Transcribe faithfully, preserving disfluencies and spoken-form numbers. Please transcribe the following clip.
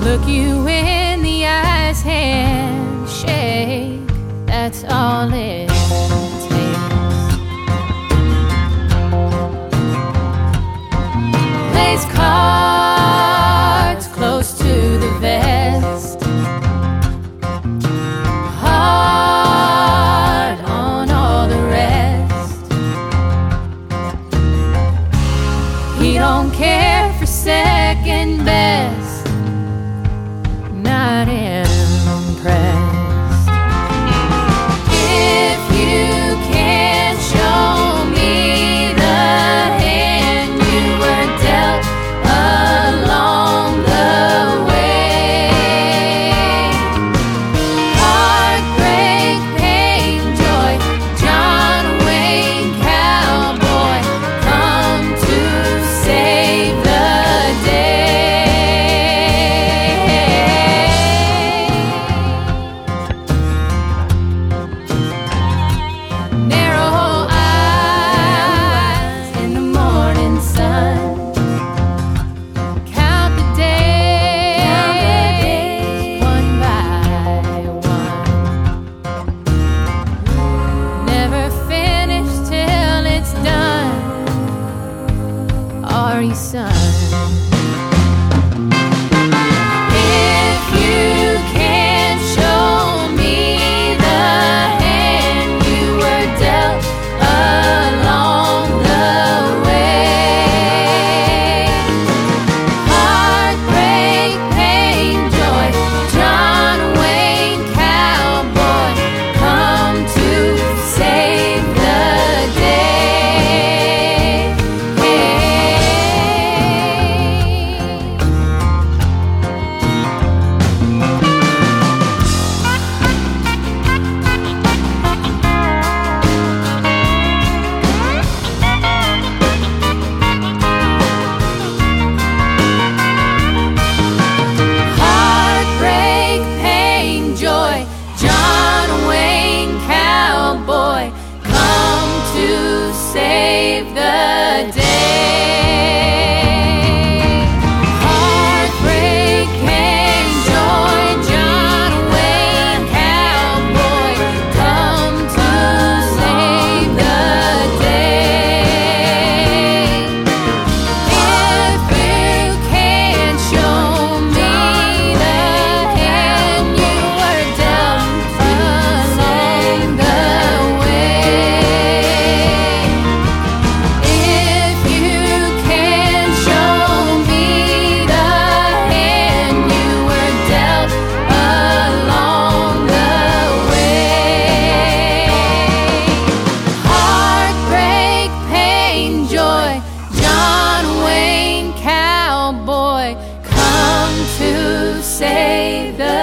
Look you in the eyes, handshake, that's all it takes. Lays cards close to the vest, hard on all the rest. He don't care for second best, not impressed. If you can't show me the hand you were dealt along the way, heartbreak, pain, joy, John Wayne cowboy, come to save the narrow eyes in the morning sun, count the days one by one. Never finish till it's done. Are you son? If you can't show me the hand you were dealt along the way, heartbreak, pain, joy, John Wayne cowboy, come to save the day. Heartbreak, pain, joy, John Wayne cowboy, come to save the day. Heartbreak, pain, joy, John Wayne cowboy, come to save the day. If you can't show me the hand you were dealt along the way, if you can't show me the hand you were dealt along the way, heartbreak, pain, joy, John Wayne cowboy, come to save the